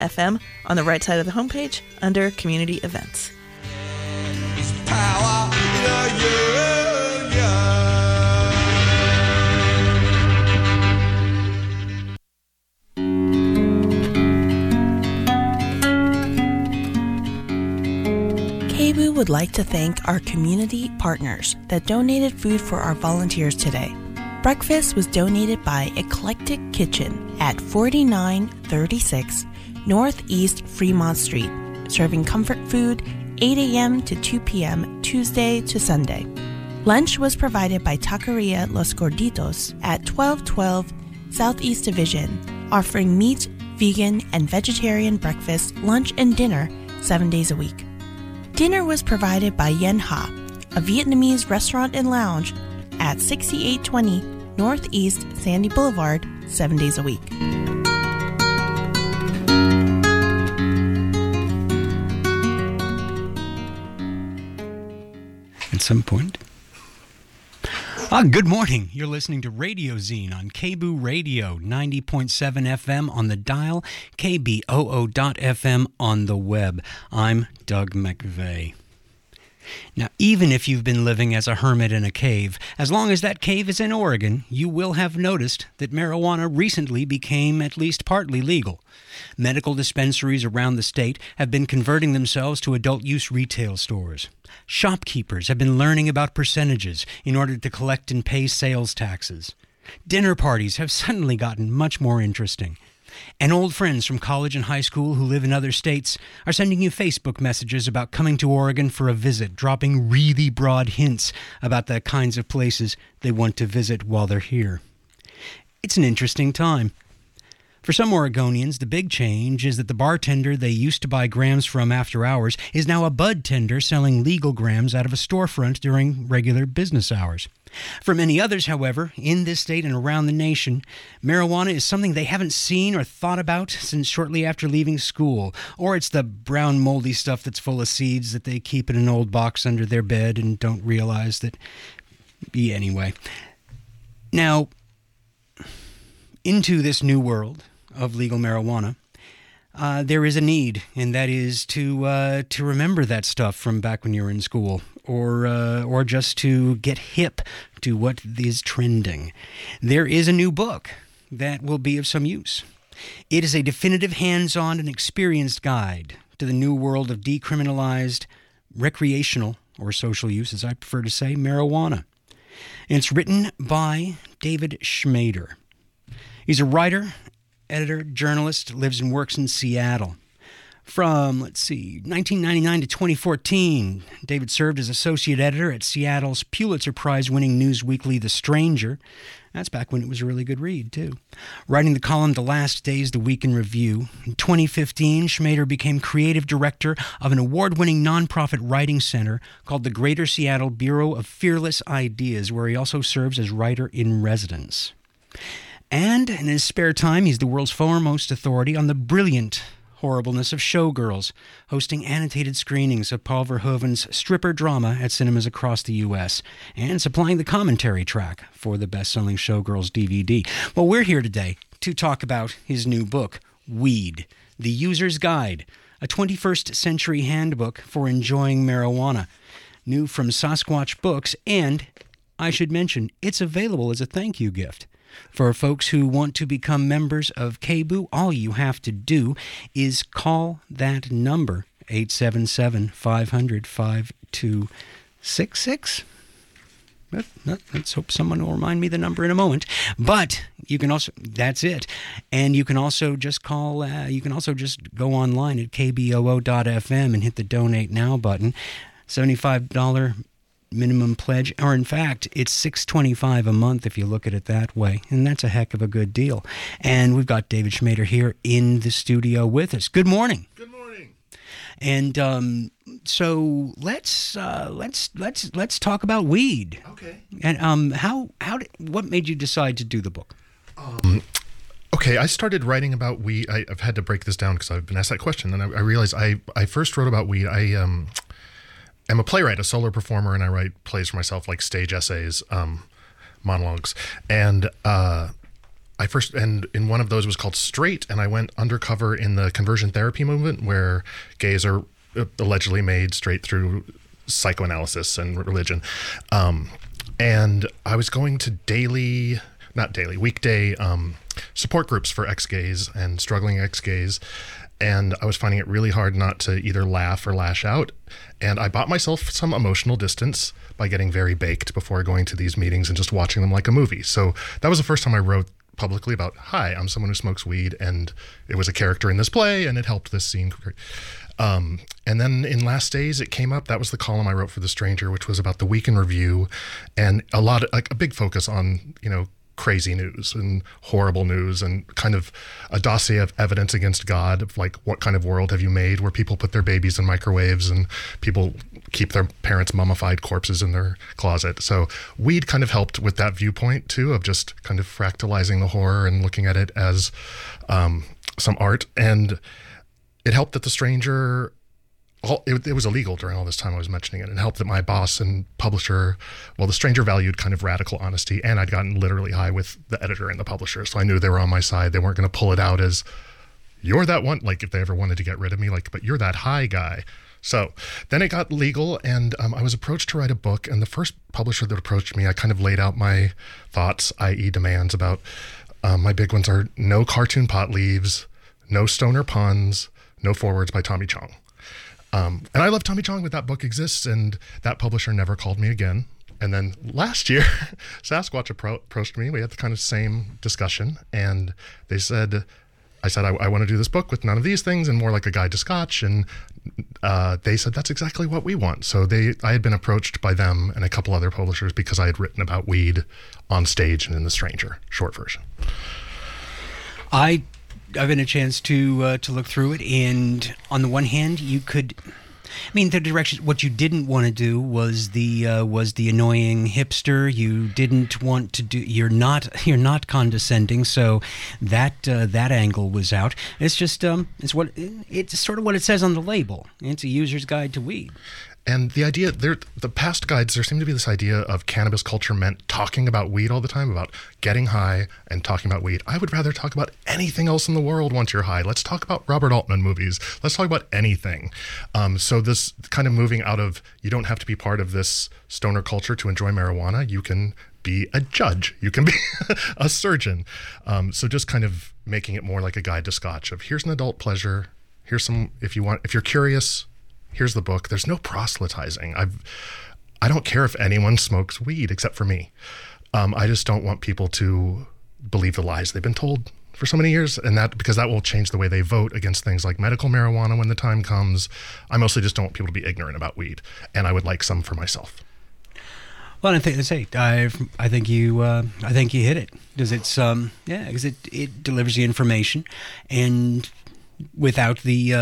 FM on the right side of the homepage under Community Events. It's power in a union. KBOO would like to thank our community partners that donated food for our volunteers today. Breakfast was donated by Eclectic Kitchen at 4936 Northeast Fremont Street, serving comfort food 8 a.m. to 2 p.m. Tuesday to Sunday. Lunch was provided by Taqueria Los Gorditos at 1212 Southeast Division, offering meat, vegan, and vegetarian breakfast, lunch, and dinner 7 days a week. Dinner was provided by Yen Ha, a Vietnamese restaurant and lounge at 6820 Northeast Sandy Boulevard, 7 days a week. At some point. Good morning. You're listening to Radio Zine on KBOO Radio, 90.7 FM on the dial, KBOO.FM on the web. I'm Doug McVeigh. Now, even if you've been living as a hermit in a cave, as long as that cave is in Oregon, you will have noticed that marijuana recently became at least partly legal. Medical dispensaries around the state have been converting themselves to adult-use retail stores. Shopkeepers have been learning about percentages in order to collect and pay sales taxes. Dinner parties have suddenly gotten much more interesting. And old friends from college and high school who live in other states are sending you Facebook messages about coming to Oregon for a visit, dropping really broad hints about the kinds of places they want to visit while they're here. It's an interesting time. For some Oregonians, the big change is that the bartender they used to buy grams from after hours is now a bud tender selling legal grams out of a storefront during regular business hours. For many others, however, in this state and around the nation, marijuana is something they haven't seen or thought about since shortly after leaving school, or it's the brown moldy stuff that's full of seeds that they keep in an old box under their bed and don't realize that... Anyway. Now, into this new world of legal marijuana, there is a need, and that is to remember that stuff from back when you were in school, or just to get hip to what is trending. There is a new book that will be of some use. It is a definitive, hands-on, and experienced guide to the new world of decriminalized, recreational, or social use, as I prefer to say, marijuana. And it's written by David Schmader. He's a writer, editor, journalist, lives and works in Seattle. From, 1999 to 2014, David served as associate editor at Seattle's Pulitzer Prize-winning news weekly The Stranger. That's back when it was a really good read, too. Writing the column The Last Days, The Week in Review. In 2015, Schmader became creative director of an award-winning nonprofit writing center called the Greater Seattle Bureau of Fearless Ideas, where he also serves as writer-in-residence. And in his spare time, he's the world's foremost authority on the brilliant horribleness of Showgirls, hosting annotated screenings of Paul Verhoeven's stripper drama at cinemas across the U.S., and supplying the commentary track for the best-selling Showgirls DVD. Well, we're here today to talk about his new book, Weed, The User's Guide, a 21st century handbook for enjoying marijuana. New from Sasquatch Books, and I should mention, it's available as a thank you gift. For folks who want to become members of KBOO, all you have to do is call that number, 877-500-5266. Let's hope someone will remind me the number in a moment. But you can also, that's it. And you can also just call, you can also just go online at kboo.fm and hit the Donate Now button. $75 minimum pledge, or in fact, it's $6.25 a month if you look at it that way, and that's a heck of a good deal. And we've got David Schmader here in the studio with us. Good morning. Good morning. And so let's talk about weed. Okay. And what made you decide to do the book? Okay, I started writing about weed. I've had to break this down because I've been asked that question, and I realized I first wrote about weed. I'm a playwright, a solo performer, and I write plays for myself, like stage essays, monologues. And I and in one of those was called Straight, and I went undercover in the conversion therapy movement where gays are allegedly made straight through psychoanalysis and religion. And I was going to weekday support groups for ex-gays and struggling ex-gays. And I was finding it really hard not to either laugh or lash out. And I bought myself some emotional distance by getting very baked before going to these meetings and just watching them like a movie. So that was the first time I wrote publicly about, hi, I'm someone who smokes weed, and it was a character in this play, and it helped this scene. And then in Last Days, it came up. That was the column I wrote for The Stranger, which was about the week in review, and a big focus on, crazy news and horrible news, and kind of a dossier of evidence against God, of like, what kind of world have you made where people put their babies in microwaves and people keep their parents' mummified corpses in their closet. So weed kind of helped with that viewpoint too, of just kind of fractalizing the horror and looking at it as some art. And it helped that The Stranger, it was illegal during all this time I was mentioning it, and helped that my boss and publisher, The Stranger valued kind of radical honesty, and I'd gotten literally high with the editor and the publisher, so I knew they were on my side. They weren't going to pull it out as, you're that one, like if they ever wanted to get rid of me, like, but you're that high guy. So then it got legal, and I was approached to write a book, and the first publisher that approached me, I kind of laid out my thoughts, i.e. demands about, my big ones are no cartoon pot leaves, no stoner puns, no forewords by Tommy Chong. And I love Tommy Chong, but that book exists, and that publisher never called me again. And then last year, Sasquatch approached me. We had the kind of same discussion, and I said, I want to do this book with none of these things and more like a guide to Scotch. And they said, that's exactly what we want. So I had been approached by them and a couple other publishers because I had written about weed on stage and in The Stranger, short version. I've had a chance to look through it, and on the one hand, the direction. What you didn't want to do was the annoying hipster. You didn't want to do. You're not condescending, so that angle was out. It's just it's sort of what it says on the label. It's a user's guide to weed. And the idea, the past guides, there seemed to be this idea of cannabis culture meant talking about weed all the time, about getting high and talking about weed. I would rather talk about anything else in the world once you're high. Let's talk about Robert Altman movies. Let's talk about anything. So this kind of moving out of, you don't have to be part of this stoner culture to enjoy marijuana. You can be a judge. You can be a surgeon. So just kind of making it more like a guide to Scotch of, here's an adult pleasure. Here's some, if you're curious, here's the book. There's no proselytizing. I don't care if anyone smokes weed except for me. I just don't want people to believe the lies they've been told for so many years, and because that will change the way they vote against things like medical marijuana when the time comes. I mostly just don't want people to be ignorant about weed, and I would like some for myself. Well, I think you hit it, because because it delivers the information, and without the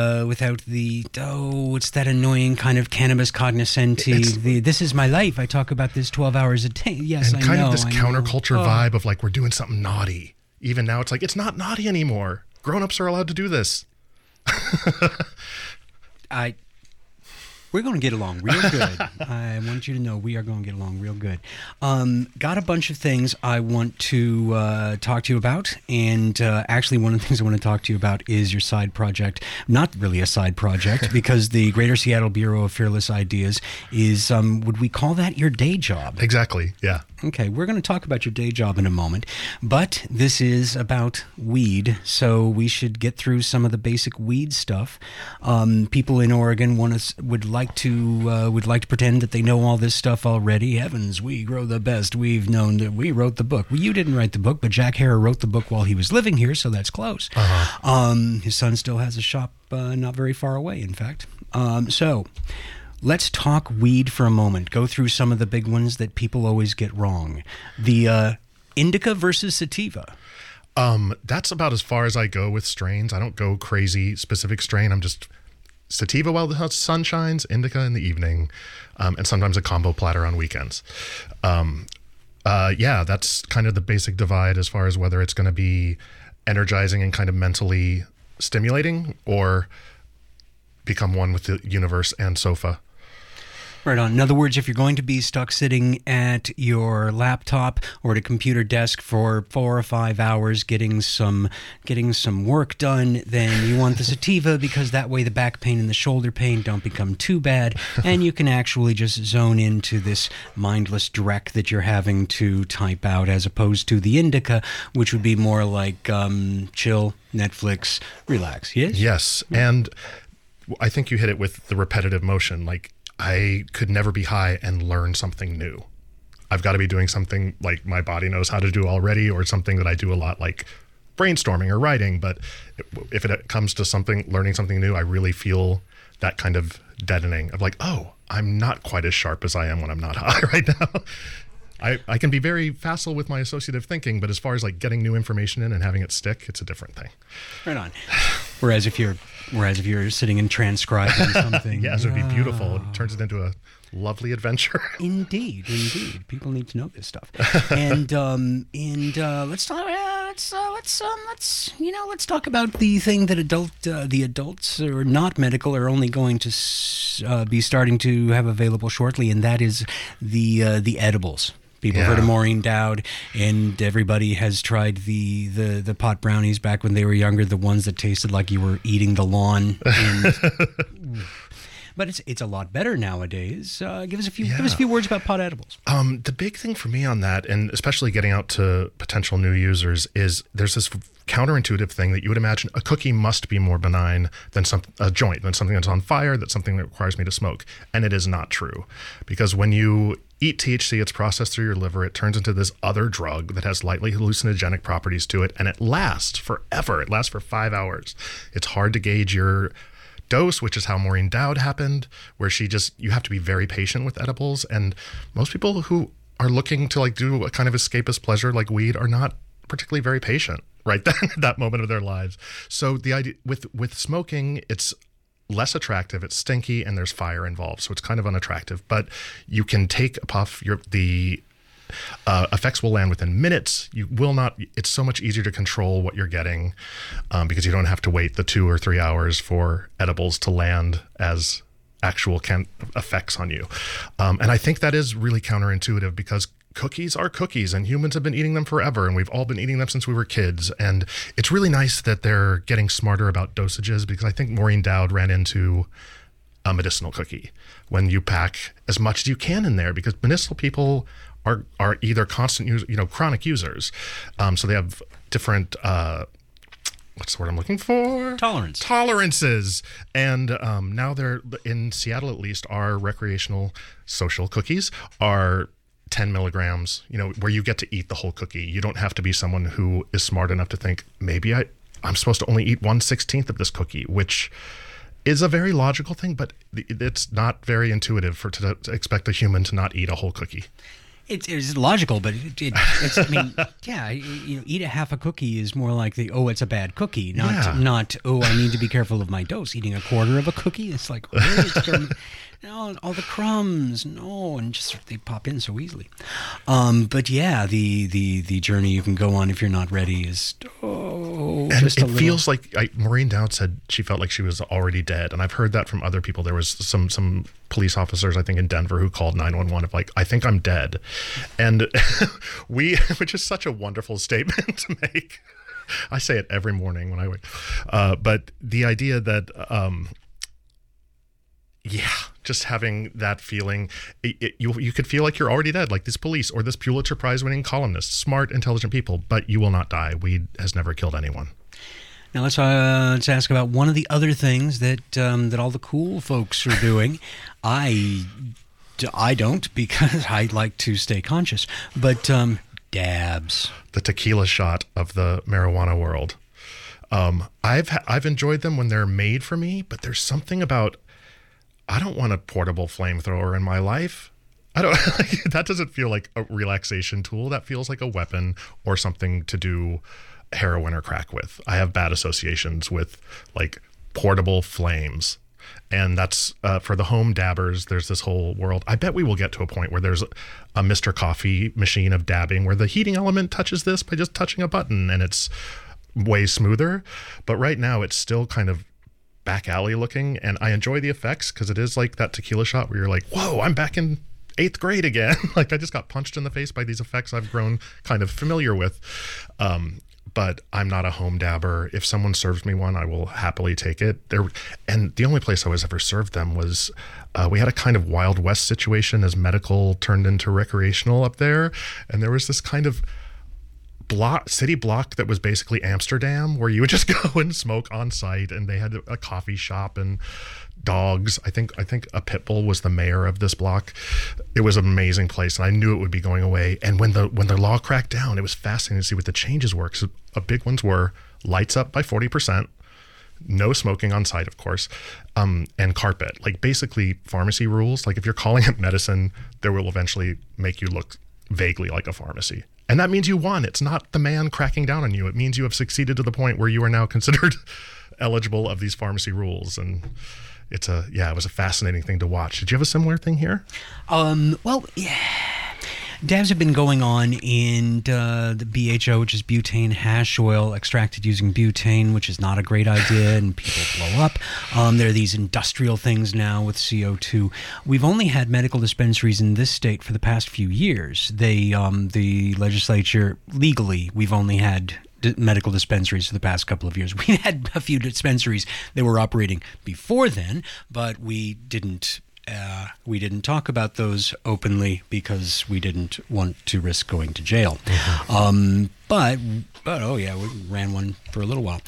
it's that annoying kind of cannabis cognoscenti. This is my life. I talk about this 12 hours a day. Yes, and kind of this counterculture vibe of like, we're doing something naughty. Even now, it's like, it's not naughty anymore. Grown-ups are allowed to do this. We're going to get along real good. I want you to know we are going to get along real good. Got a bunch of things I want to talk to you about. And actually, one of the things I want to talk to you about is your side project. Not really a side project, because the Greater Seattle Bureau of Fearless Ideas is, would we call that your day job? Exactly, yeah. Okay, we're going to talk about your day job in a moment, but this is about weed, so we should get through some of the basic weed stuff. People in Oregon would like to pretend that they know all this stuff already. Heavens, we grow the best. We've known that we wrote the book. Well, you didn't write the book, but Jack Herer wrote the book while he was living here, so that's close. His son still has a shop not very far away, in fact. So let's talk weed for a moment. Go through some of the big ones that people always get wrong. The indica versus sativa. That's about as far as I go with strains. I don't go crazy specific strain. I'm just sativa while the sun shines, indica in the evening, and sometimes a combo platter on weekends. That's kind of the basic divide as far as whether it's going to be energizing and kind of mentally stimulating or become one with the universe and sofa. Right on. In other words, if you're going to be stuck sitting at your laptop or at a computer desk for 4 or 5 hours getting some work done, then you want the sativa, because that way the back pain and the shoulder pain don't become too bad, and you can actually just zone into this mindless direct that you're having to type out, as opposed to the indica, which would be more like chill, Netflix, relax. Yes? Yes. And I think you hit it with the repetitive motion. Like, I could never be high and learn something new. I've got to be doing something like my body knows how to do already, or something that I do a lot, like brainstorming or writing. But if it comes to learning something new, I really feel that kind of deadening of like, oh, I'm not quite as sharp as I am when I'm not high right now. I can be very facile with my associative thinking, but as far as like getting new information in and having it stick, it's a different thing. Right on. Whereas if you're sitting and transcribing something, yes, it would be beautiful. It turns it into a lovely adventure. Indeed. People need to know this stuff. And let's talk about the thing that the adults who are not medical are only going to be starting to have available shortly, and that is the edibles. People heard of Maureen Dowd, and everybody has tried the pot brownies back when they were younger, the ones that tasted like you were eating the lawn. And, but it's a lot better nowadays. Give us a few words about pot edibles. The big thing for me on that, and especially getting out to potential new users, is there's this counterintuitive thing that you would imagine a cookie must be more benign than a joint, than something that's on fire, that's something that requires me to smoke. And it is not true. Because when you eat THC, it's processed through your liver, it turns into this other drug that has lightly hallucinogenic properties to it, and it lasts forever. It lasts for 5 hours. It's hard to gauge your dose, which is how Maureen Dowd happened, where you have to be very patient with edibles. And most people who are looking to like do a kind of escapist pleasure like weed are not particularly very patient right then at that moment of their lives. So the idea with smoking, it's less attractive, it's stinky, and there's fire involved, so it's kind of unattractive. But you can take a puff, the effects will land within minutes. You will not, it's so much easier to control what you're getting because you don't have to wait the 2 or 3 hours for edibles to land as actual effects on you. And I think that is really counterintuitive, because cookies are cookies and humans have been eating them forever, and we've all been eating them since we were kids. And it's really nice that they're getting smarter about dosages, because I think Maureen Dowd ran into a medicinal cookie when you pack as much as you can in there, because medicinal people are either constant chronic users. So they have different what's the word I'm looking for? Tolerances. And now they're in Seattle, at least, our recreational social cookies are 10 milligrams, where you get to eat the whole cookie. You don't have to be someone who is smart enough to think, maybe I'm supposed to only eat 1/16 of this cookie, which is a very logical thing, but it's not very intuitive to expect a human to not eat a whole cookie. It's logical, but it's, I mean, yeah, eat a half a cookie is more like it's a bad cookie, not, I need to be careful of my dose. Eating a quarter of a cookie, it's like, no, all the crumbs, no, and just they pop in so easily. But yeah, the journey you can go on if you're not ready is it feels like Maureen Dowd said she felt like she was already dead, and I've heard that from other people. There was some police officers, I think, in Denver who called 911 of like, I think I'm dead, and which is such a wonderful statement to make. I say it every morning when I wake. But the idea that just having that feeling, you could feel like you're already dead, like this police or this Pulitzer Prize winning columnist, smart, intelligent people, but you will not die. Weed has never killed anyone. Now let's ask about one of the other things that all the cool folks are doing. I don't, because I like to stay conscious, but dabs. The tequila shot of the marijuana world. I've enjoyed them when they're made for me, but there's something about, I don't want a portable flamethrower in my life. That doesn't feel like a relaxation tool. That feels like a weapon or something to do heroin or crack with. I have bad associations with like portable flames. And that's for the home dabbers, there's this whole world. I bet we will get to a point where there's a Mr. Coffee machine of dabbing where the heating element touches this by just touching a button and it's way smoother. But right now it's still kind of back alley looking, and I enjoy the effects because it is like that tequila shot where you're like, whoa, I'm back in 8th grade again. Like I just got punched in the face by these effects I've grown kind of familiar with. But I'm not a home dabber. If someone serves me one, I will happily take it. And the only place I was ever served them was, we had a kind of Wild West situation as medical turned into recreational up there. And there was this kind of city block that was basically Amsterdam, where you would just go and smoke on site, and they had a coffee shop and dogs. I think a pit bull was the mayor of this block. It was an amazing place, and I knew it would be going away. And when the law cracked down, it was fascinating to see what the changes were. Because big ones were lights up by 40%, no smoking on site, of course, and carpet. Like basically pharmacy rules. Like if you're calling it medicine, they will eventually make you look vaguely like a pharmacy. And that means you won. It's not the man cracking down on you. It means you have succeeded to the point where you are now considered eligible of these pharmacy rules. And it was a fascinating thing to watch. Did you have a similar thing here? Well, yeah. Dabs have been going on in the BHO, which is butane hash oil extracted using butane, which is not a great idea, and people blow up. There are these industrial things now with CO2. We've only had medical dispensaries in this state for the past few years. The legislature, legally, we've only had medical dispensaries for the past couple of years. We had a few dispensaries that were operating before then, but we didn't talk about those openly because we didn't want to risk going to jail. Mm-hmm. But oh yeah, we ran one for a little while.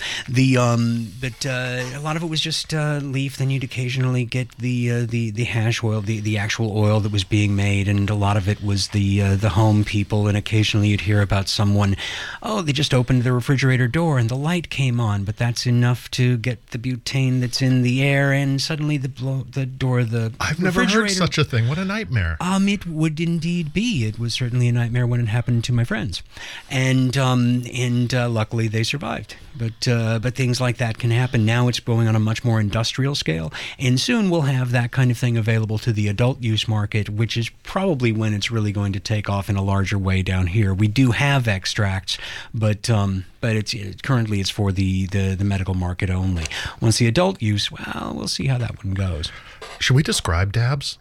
But a lot of it was just leaf. Then you'd occasionally get the hash oil, the actual oil that was being made, and a lot of it was the home people. And occasionally you'd hear about someone, they just opened the refrigerator door and the light came on, but that's enough to get the butane that's in the air, and suddenly the door of the I've never heard such a thing. What a nightmare! It would indeed be. It was certainly a nightmare when it happened to my friends, and luckily they survived. But things like that can happen. Now it's going on a much more industrial scale, and soon we'll have that kind of thing available to the adult use market, which is probably when it's really going to take off in a larger way down here. We do have extracts, but currently it's for the medical market only. Once the adult use, well, we'll see how that one goes. Should we describe dabs?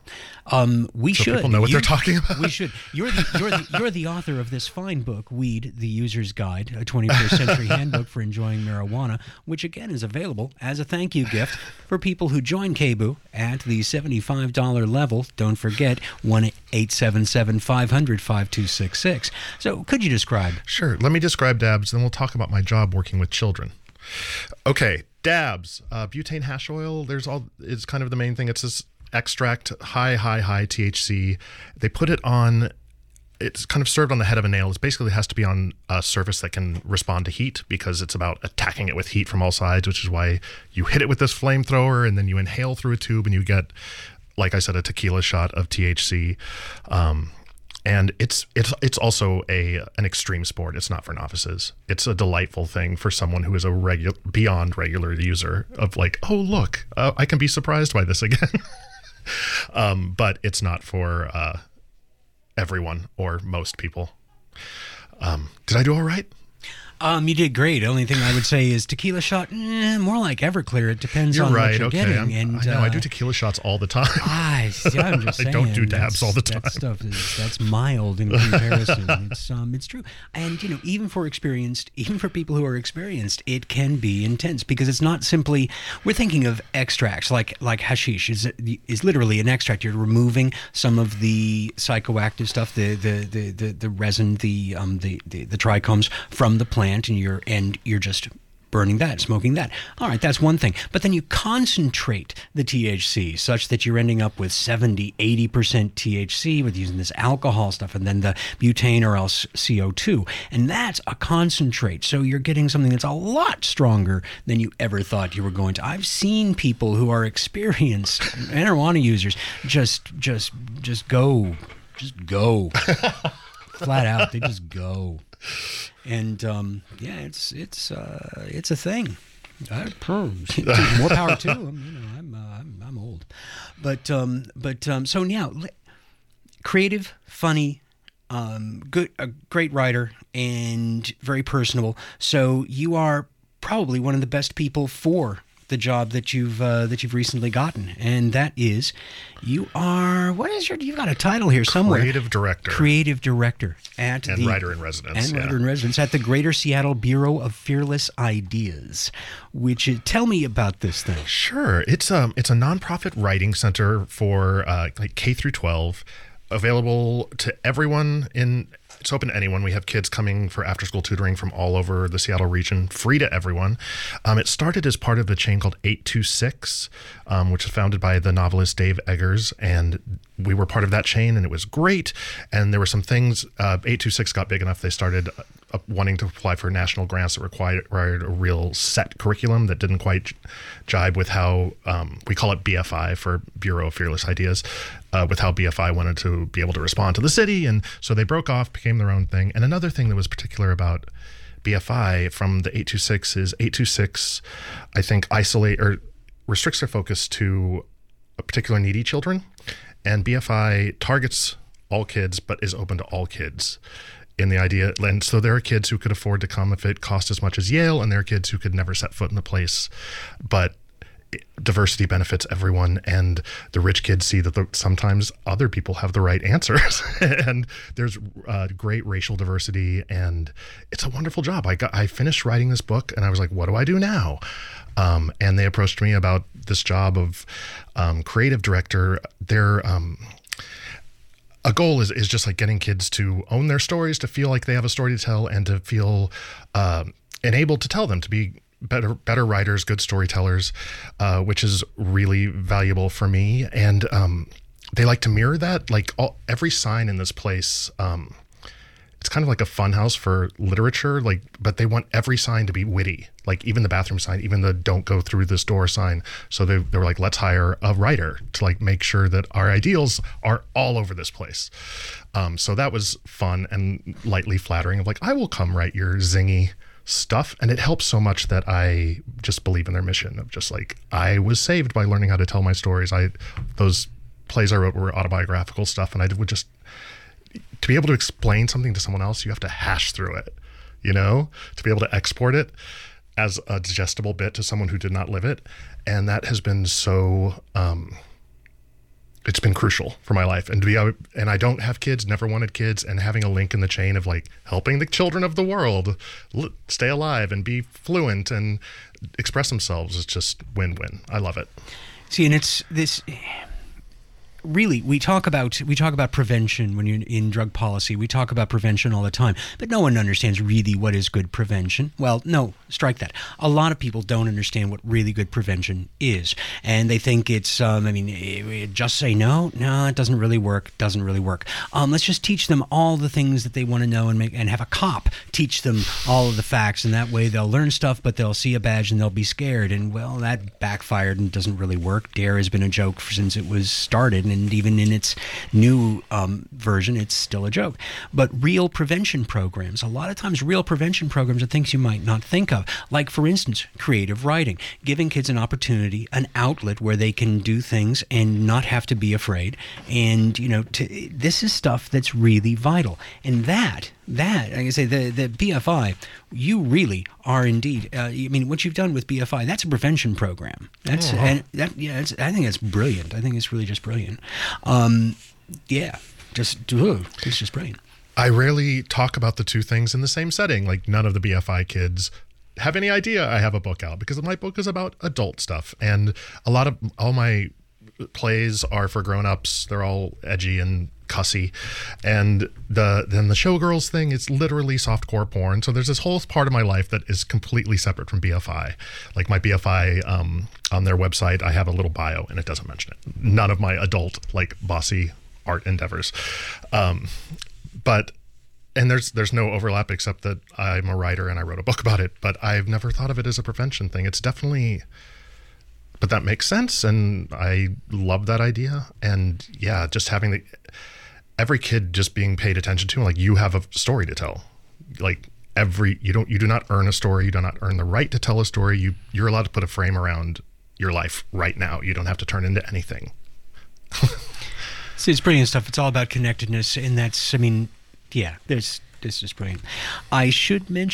We so should. People know what they're talking about. We should. You're the author of this fine book, Weed: The User's Guide, a 21st Century Handbook for Enjoying Marijuana, which again is available as a thank you gift for people who join KBOO at the $75 level. Don't forget 1-877-500-5266. So, could you describe? Sure. Let me describe dabs, then we'll talk about my job working with children. Okay, dabs, butane hash oil. It's kind of the main thing. It's this extract, high THC. They put it on. It's kind of served on the head of a nail. It basically has to be on a surface that can respond to heat, because it's about attacking it with heat from all sides, which is why you hit it with this flamethrower and then you inhale through a tube and you get, like I said, a tequila shot of THC. And it's also an extreme sport. It's not for novices. It's a delightful thing for someone who is a beyond regular user of like, oh look, I can be surprised by this again. But it's not for everyone or most people. Did I do all right? You did great. The only thing I would say is tequila shot, more like Everclear. It depends on what you're getting. I know, I do tequila shots all the time. I'm just saying. I don't do dabs all the time. That stuff that's mild in comparison. It's true. And even for people who are experienced, it can be intense, because it's not simply, we're thinking of extracts like hashish is literally an extract. You're removing some of the psychoactive stuff, the resin, the trichomes from the plant. And you're just burning that, smoking that. All right, that's one thing. But then you concentrate the THC such that you're ending up with 70, 80% THC with using this alcohol stuff, and then the butane or else CO2. And that's a concentrate. So you're getting something that's a lot stronger than you ever thought you were going to. I've seen people who are experienced marijuana users just go. Flat out, they just go. And it's a thing. More power to them. I'm old, but so now, creative, funny, good, a great writer, and very personable. So you are probably one of the best people for the job that you've recently gotten, and that is you've got a title here somewhere. Creative director at and writer in residence. Writer in residence at the Greater Seattle Bureau of Fearless Ideas. Tell me about this thing. Sure, it's a nonprofit writing center for like K through 12, available to everyone It's open to anyone. We have kids coming for after-school tutoring from all over the Seattle region, free to everyone. It started as part of a chain called 826, which was founded by the novelist Dave Eggers, and we were part of that chain, and it was great. And there were some things, 826 got big enough, they started wanting to apply for national grants that required a real set curriculum that didn't quite jibe with how, we call it BFI for Bureau of Fearless Ideas, with how BFI wanted to be able to respond to the city. And so they broke off, became their own thing. And another thing that was particular about BFI from the 826 is 826, I think, restricts their focus to particular needy children. And BFI targets all kids, but is open to all kids. In the idea, and so there are kids who could afford to come if it cost as much as Yale, and there are kids who could never set foot in the place. But diversity benefits everyone, and the rich kids see that sometimes other people have the right answers. And there's great racial diversity, and it's a wonderful job. I finished writing this book, and I was like, what do I do now? And they approached me about this job of creative director. A goal is just like getting kids to own their stories, to feel like they have a story to tell, and to feel enabled to tell them, to be better writers, good storytellers, which is really valuable for me. And they like to mirror that. Like every sign in this place, it's kind of like a fun house for literature, but they want every sign to be witty, like even the bathroom sign, even the "don't go through this door" sign. So they were like, let's hire a writer to like make sure that our ideals are all over this place. So that was fun and lightly flattering, of like, I will come write your zingy stuff. And it helps so much that I just believe in their mission of just like, I was saved by learning how to tell my stories. Those plays I wrote were autobiographical stuff, and I would just, to be able to explain something to someone else, you have to hash through it, to be able to export it as a digestible bit to someone who did not live it. And that has been so, it's been crucial for my life. And I don't have kids, never wanted kids, and having a link in the chain of like helping the children of the world stay alive and be fluent and express themselves is just win-win. I love it. See, and it's this... Really, we talk about prevention when you're in drug policy. We talk about prevention all the time, but no one understands really what is good prevention. Well, no, strike that. A lot of people don't understand what really good prevention is, and they think it's, just say no, it doesn't really work. Let's just teach them all the things that they want to know and have a cop teach them all of the facts, and that way they'll learn stuff, but they'll see a badge and they'll be scared. And well, that backfired and doesn't really work. DARE has been a joke since it was started. And even in its new version, it's still a joke. But real prevention programs, a lot of times real prevention programs are things you might not think of. Like, for instance, creative writing, giving kids an opportunity, an outlet where they can do things and not have to be afraid. And, this is stuff that's really vital. And that, like I say, the BFI, you really are indeed. What you've done with BFI, that's a prevention program. I think that's brilliant. I think it's really just brilliant. It's just brilliant. I rarely talk about the two things in the same setting. Like, none of the BFI kids have any idea I have a book out, because my book is about adult stuff, and all my plays are for grown-ups. They're all edgy and cussy, and then the Showgirls thing is literally softcore porn. So there's this whole part of my life that is completely separate from BFI. Like my BFI, on their website, I have a little bio and it doesn't mention it. None of my adult, like, bossy art endeavors. But there's no overlap except that I'm a writer and I wrote a book about it, but I've never thought of it as a prevention thing. It's definitely, but that makes sense, and I love that idea. And yeah, just having every kid just being paid attention to, like, you have a story to tell. Like, you do not earn a story, you do not earn the right to tell a story. You're allowed to put a frame around your life right now. You don't have to turn into anything. See, it's brilliant stuff. It's all about connectedness, and that's, this is brilliant. I should mention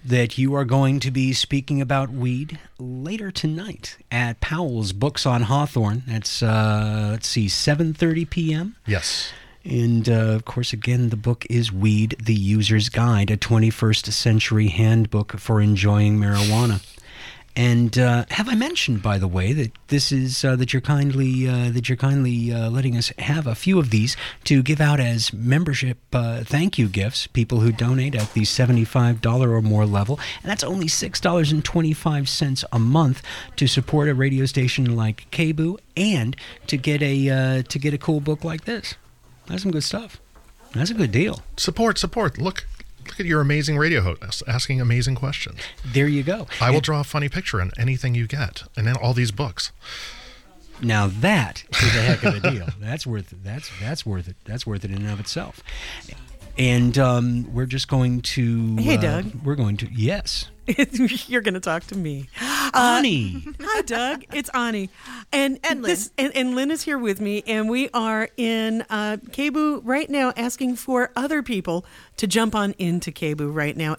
that you are going to be speaking about weed later tonight at Powell's Books on Hawthorne. That's, 7:30 p.m.? Yes. And, of course, again, the book is Weed, the User's Guide, a 21st Century Handbook for Enjoying Marijuana. And have I mentioned, by the way, that this is that you're kindly letting us have a few of these to give out as membership thank you gifts? People who donate at the $75 or more level, and that's only $6.25 a month to support a radio station like KBOO and to get a cool book like this. That's some good stuff. That's a good deal. Support. Look at your amazing radio host asking amazing questions. There you go. I will draw a funny picture in anything you get, and then all these books. Now that is a heck of a deal. That's worth it. That's worth it. That's worth it in and of itself. And we're just going to. Hey, Doug. We're going to. Yes. You're going to talk to me. Ani. Hi, Doug. It's Ani. And Lynn. And Lynn is here with me, and we are in KBOO right now asking for other people to jump on into KBOO right now.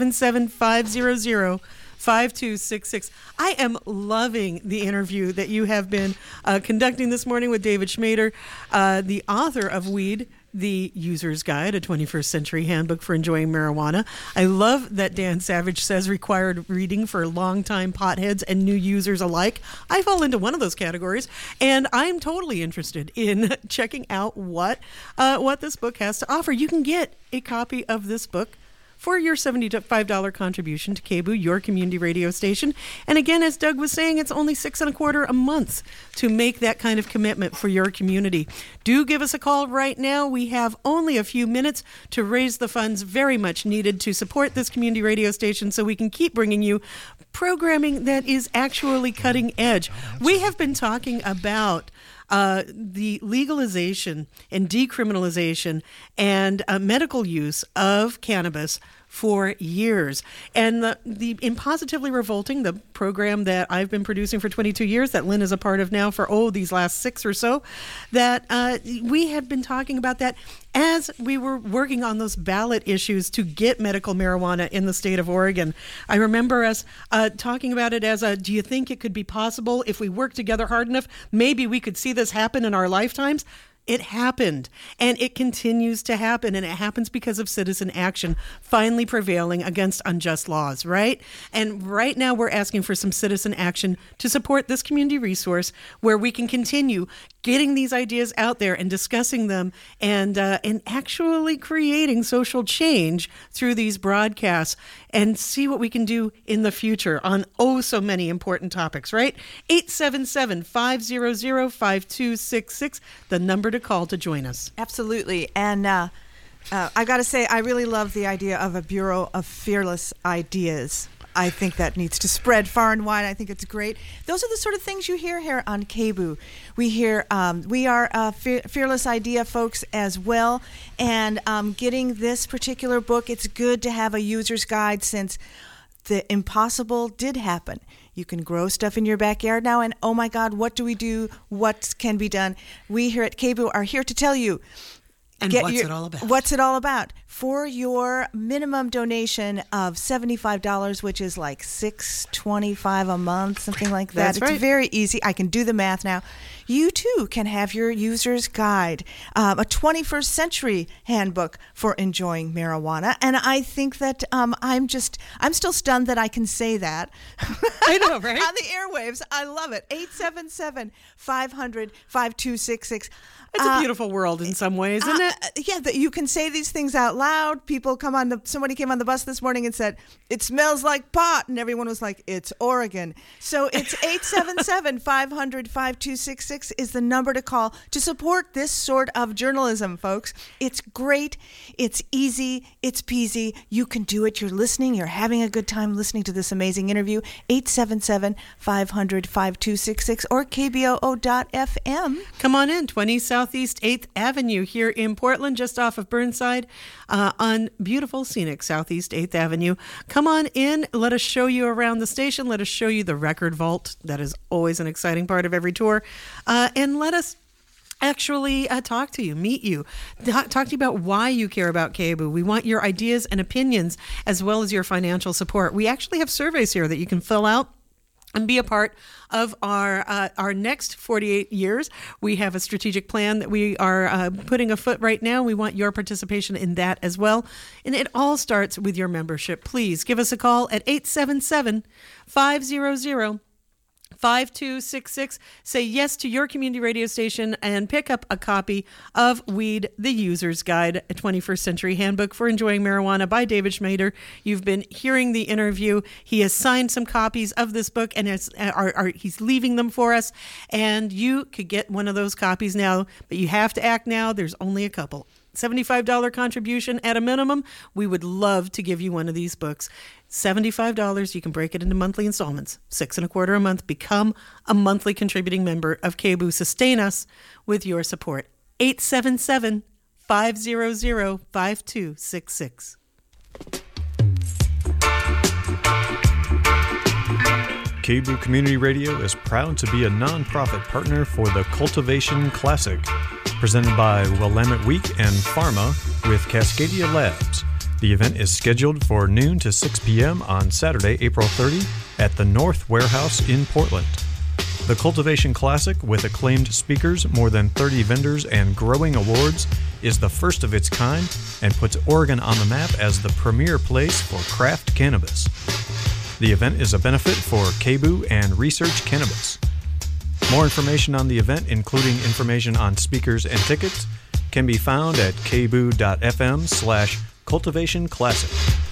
877-500-5266. I am loving the interview that you have been conducting this morning with David Schmader, the author of Weed, the User's Guide, a 21st Century Handbook for Enjoying Marijuana. I love that Dan Savage says required reading for longtime potheads and new users alike. I fall into one of those categories, and I'm totally interested in checking out what this book has to offer. You can get a copy of this book for your $75 contribution to KBOO, your community radio station. And again, as Doug was saying, it's only $6.25 a month to make that kind of commitment for your community. Do give us a call right now. We have only a few minutes to raise the funds very much needed to support this community radio station so we can keep bringing you programming that is actually cutting edge. We have been talking about the legalization and decriminalization and medical use of cannabis for years. And the Impositively Revolting, the program that I've been producing for 22 years, that Lynn is a part of now for, these last 6 or so, that we had been talking about that as we were working on those ballot issues to get medical marijuana in the state of Oregon. I remember us talking about it as do you think it could be possible if we work together hard enough, maybe we could see this happen in our lifetimes? It happened, and it continues to happen, and it happens because of citizen action finally prevailing against unjust laws, right? And right now we're asking for some citizen action to support this community resource where we can continue getting these ideas out there and discussing them and actually creating social change through these broadcasts and see what we can do in the future on so many important topics, right? 877-500-5266, the number to call to join us. Absolutely. And I got to say, I really love the idea of a Bureau of Fearless Ideas. I think that needs to spread far and wide. I think it's great. Those are the sort of things you hear here on KBOO. We hear we are Fearless Idea folks as well. And getting this particular book, it's good to have a user's guide since the impossible did happen. You can grow stuff in your backyard now, and oh my God, what do we do? What can be done? We here at KBOO are here to tell you. And what's it all about? What's it all about? For your minimum donation of $75, which is like $6.25 a month, something like that. That's right. It's very easy. I can do the math now. You too can have your user's guide, a 21st century handbook for enjoying marijuana. And I think that I'm still stunned that I can say that. I know, right? On the airwaves. I love it. 877-500-5266. It's a beautiful world in some ways, isn't it? Yeah, that you can say these things out loud. Somebody came on the bus this morning and said, "It smells like pot," and everyone was like, "It's Oregon." So it's 877-500-5266 is the number to call to support this sort of journalism, folks. It's great. It's easy. It's peasy. You can do it. You're listening. You're having a good time listening to this amazing interview. 877-500-5266 or KBOO.FM. Come on in, 20 Southeast 8th Avenue here in Portland, just off of Burnside on beautiful, scenic Southeast 8th Avenue. Come on in. Let us show you around the station. Let us show you the record vault. That is always an exciting part of every tour. And let us actually talk to you, meet you, talk to you about why you care about KABU. We want your ideas and opinions as well as your financial support. We actually have surveys here that you can fill out and be a part of our next 48 years. We have a strategic plan that we are putting afoot right now. We want your participation in that as well. And it all starts with your membership. Please give us a call at 877-500-5266. Say yes to your community radio station and pick up a copy of Weed, the User's Guide, a 21st Century Handbook for Enjoying Marijuana by David Schmader. You've been hearing the interview. He has signed some copies of this book and he's leaving them for us. And you could get one of those copies now, but you have to act now. There's only a couple. $75 contribution at a minimum. We would love to give you one of these books. $75. You can break it into monthly installments. $6.25 a month. Become a monthly contributing member of KABU. Sustain us with your support. 877-500-5266. KABU Community Radio is proud to be a nonprofit partner for the Cultivation Classic, presented by Willamette Week and Pharma with Cascadia Labs. The event is scheduled for noon to 6 p.m. on Saturday, April 30 at the North Warehouse in Portland. The Cultivation Classic, with acclaimed speakers, more than 30 vendors, and growing awards, is the first of its kind and puts Oregon on the map as the premier place for craft cannabis. The event is a benefit for KABU and Research Cannabis. More information on the event, including information on speakers and tickets, can be found at kbu.fm/Cultivation Classic.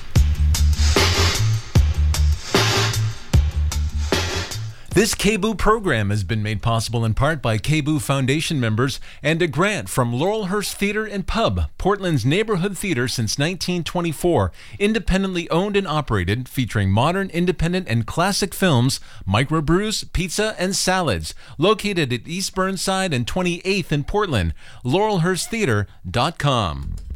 This KABU program has been made possible in part by KABU Foundation members and a grant from Laurelhurst Theater and Pub, Portland's neighborhood theater since 1924, independently owned and operated, featuring modern, independent, and classic films, microbrews, pizza, and salads, located at East Burnside and 28th in Portland. LaurelhurstTheater.com.